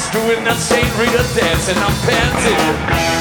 doing that Saint Rita dance and I'm panting.